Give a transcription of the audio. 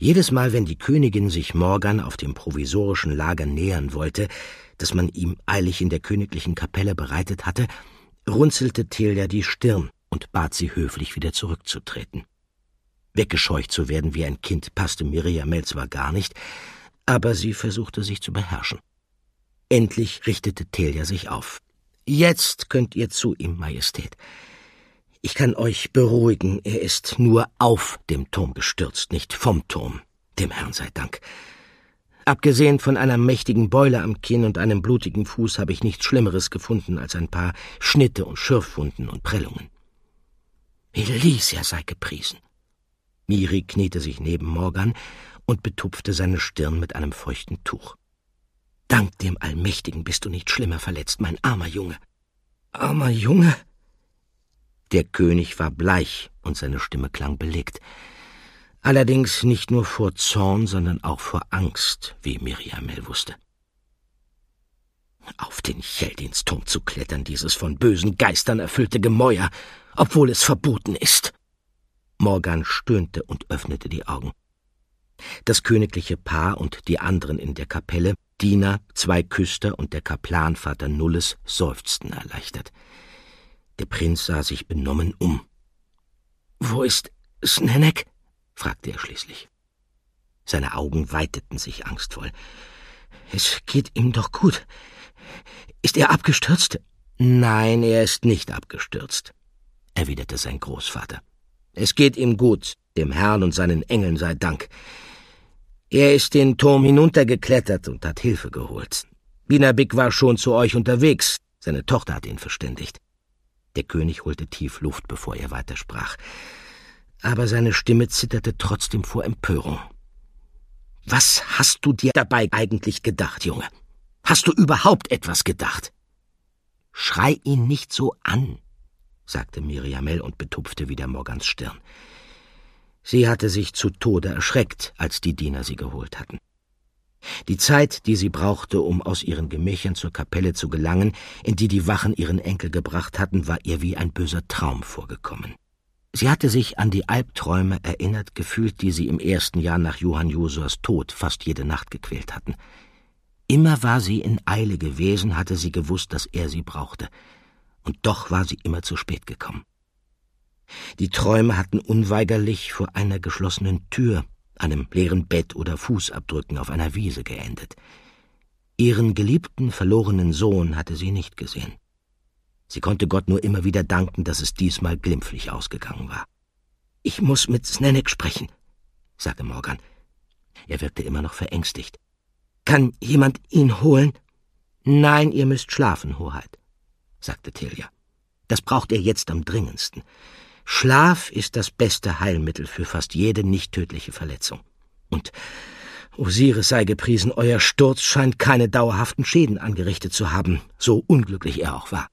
Jedes Mal, wenn die Königin sich Morgan auf dem provisorischen Lager nähern wollte, das man ihm eilig in der königlichen Kapelle bereitet hatte, runzelte Telia die Stirn und bat sie höflich, wieder zurückzutreten. Weggescheucht zu werden wie ein Kind passte Miriamel zwar gar nicht, aber sie versuchte sich zu beherrschen. Endlich richtete Telia sich auf. »Jetzt könnt ihr zu ihm, Majestät. Ich kann euch beruhigen, er ist nur auf dem Turm gestürzt, nicht vom Turm, dem Herrn sei Dank. Abgesehen von einer mächtigen Beule am Kinn und einem blutigen Fuß habe ich nichts Schlimmeres gefunden als ein paar Schnitte und Schürfwunden und Prellungen. Elisia sei gepriesen.« Miri kniete sich neben Morgan und betupfte seine Stirn mit einem feuchten Tuch. »Dank dem Allmächtigen bist du nicht schlimmer verletzt, mein armer Junge.« »Armer Junge?« Der König war bleich und seine Stimme klang belegt. Allerdings nicht nur vor Zorn, sondern auch vor Angst, wie Miriamel wusste. Auf den Cheldinsturm zu klettern, dieses von bösen Geistern erfüllte Gemäuer, obwohl es verboten ist. Morgan stöhnte und öffnete die Augen. Das königliche Paar und die anderen in der Kapelle, Diener, 2 Küster und der Kaplan Vater Nulles, seufzten erleichtert. Der Prinz sah sich benommen um. »Wo ist Snennek?« fragte er schließlich. Seine Augen weiteten sich angstvoll. »Es geht ihm doch gut. Ist er abgestürzt?« »Nein, er ist nicht abgestürzt«, erwiderte sein Großvater. »Es geht ihm gut, dem Herrn und seinen Engeln sei Dank. Er ist den Turm hinuntergeklettert und hat Hilfe geholt. Binabik war schon zu euch unterwegs, seine Tochter hat ihn verständigt.« Der König holte tief Luft, bevor er weitersprach. Aber seine Stimme zitterte trotzdem vor Empörung. »Was hast du dir dabei eigentlich gedacht, Junge? Hast du überhaupt etwas gedacht?« »Schrei ihn nicht so an«, sagte Miriamel und betupfte wieder Morgans Stirn. Sie hatte sich zu Tode erschreckt, als die Diener sie geholt hatten. Die Zeit, die sie brauchte, um aus ihren Gemächern zur Kapelle zu gelangen, in die die Wachen ihren Enkel gebracht hatten, war ihr wie ein böser Traum vorgekommen. Sie hatte sich an die Albträume erinnert gefühlt, die sie im ersten Jahr nach Johann Josors Tod fast jede Nacht gequält hatten. Immer war sie in Eile gewesen, hatte sie gewusst, dass er sie brauchte. Und doch war sie immer zu spät gekommen. Die Träume hatten unweigerlich vor einer geschlossenen Tür, einem leeren Bett oder Fußabdrücken auf einer Wiese geendet. Ihren geliebten, verlorenen Sohn hatte sie nicht gesehen. Sie konnte Gott nur immer wieder danken, dass es diesmal glimpflich ausgegangen war. »Ich muss mit Snennek sprechen«, sagte Morgan. Er wirkte immer noch verängstigt. »Kann jemand ihn holen?« »Nein, ihr müsst schlafen, Hoheit«, sagte Telia. »Das braucht ihr jetzt am dringendsten. Schlaf ist das beste Heilmittel für fast jede nicht tödliche Verletzung. Und Osiris sei gepriesen, euer Sturz scheint keine dauerhaften Schäden angerichtet zu haben, so unglücklich er auch war.«